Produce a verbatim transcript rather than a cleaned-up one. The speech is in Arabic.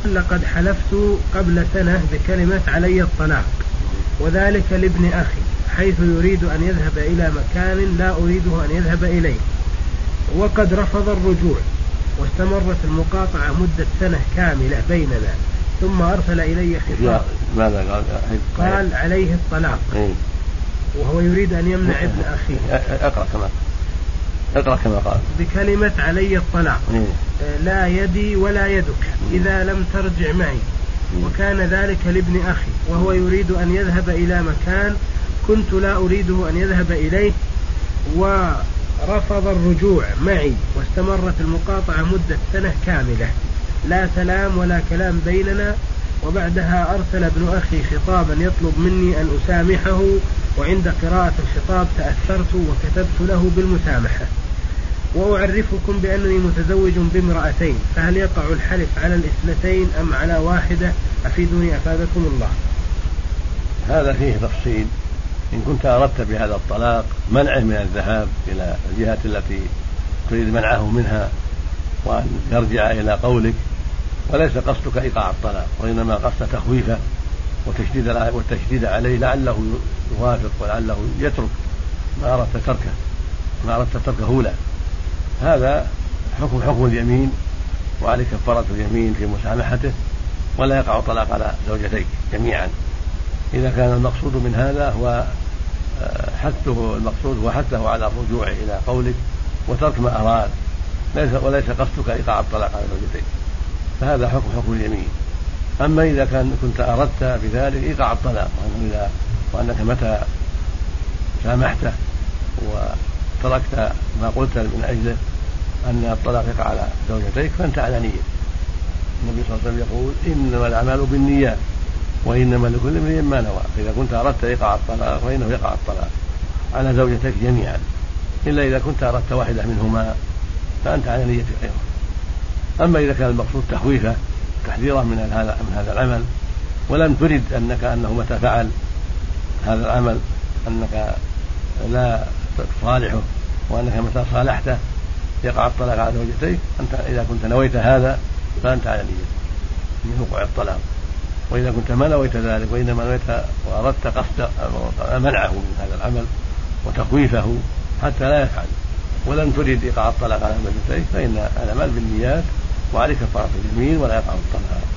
لقد حلفت قبل سنة بكلمة علي الطلاق، وذلك لابن أخي، حيث يريد أن يذهب إلى مكان لا أريده أن يذهب إليه، وقد رفض الرجوع، واستمرت المقاطعة مدة سنة كاملة بيننا، ثم أرسل إلي خطاب. ماذا قال؟ قال عليه الطلاق، وهو يريد أن يمنع ابن أخيه. أقرأ كما اقرأ كما قال بكلمة علي الطلاق، لا يدي ولا يدك إذا لم ترجع معي، وكان ذلك لابن أخي، وهو يريد أن يذهب إلى مكان كنت لا أريده أن يذهب إليه، ورفض الرجوع معي، واستمرت المقاطعة مدة سنة كاملة، لا سلام ولا كلام بيننا. وبعدها أرسل ابن أخي خطابا يطلب مني أن أسامحه، وعند قراءة الخطاب تأثرت وكتبت له بالمسامحة. وأعرفكم بأنني متزوج بامرأتين، فهل يقع الحلف على الاثنتين أم على واحدة؟ أفيدوني أفادكم الله. هذا فيه تفصيل. إن كنت أردت بهذا الطلاق منعه من الذهاب إلى الجهة التي تريد منعه منها وأن يرجع إلى قولك، وليس قصدك إيقاع الطلاق، وإنما قصد تخويفه وتشديد والتشديد عليه لعله يوافق ولعله يترك ما أردت تركه ما أردت تركه له. هذا حكم حكم اليمين، وعليك كفارة اليمين في مسامحته، ولا يقع الطلاق على زوجتيك جميعا. إذا كان المقصود من هذا هو حثه المقصود هو حثه على الرجوع إلى قولك وترك ما أراد، وليس قصدك إيقاع الطلاق على زوجتيك، فهذا حكم حكم اليمين. أما إذا كان كنت أردت بذلك إيقاع الطلاق، وأنك متى سامحته وتركت ما قلت من أجله أن الطلاق يقع على زوجتيك فأنت على نية. النبي صلى الله عليه وسلم يقول إنما الأعمال بالنيات وإنما لكل امرئ ما نوى. إذا كنت أردت إيقاع الطلاق فإنه يقع الطلاق على زوجتيك جميعا، إلا إذا كنت أردت واحدة منهما فأنت على نية غيره. أما إذا كان المقصود تخويفه تحذيره من هذا من هذا العمل، ولم ترد أنك أنه متى فعل هذا العمل أنك لا تصالحه، وأنك متى صالحته يقع الطلاق على زوجتيك، أنت إذا كنت نويت هذا فأنت على نية من وقوع الطلاق. وإذا كنت ما نويت ذلك وإنما نويت وأردت قصد منعه من هذا العمل وتخويفه حتى لا يفعل، ولم تريد إيقاع الطلاق على زوجتيك، فإن الأعمال بالنيات وعليك كفارة اليمين ولا يقع الطلاق.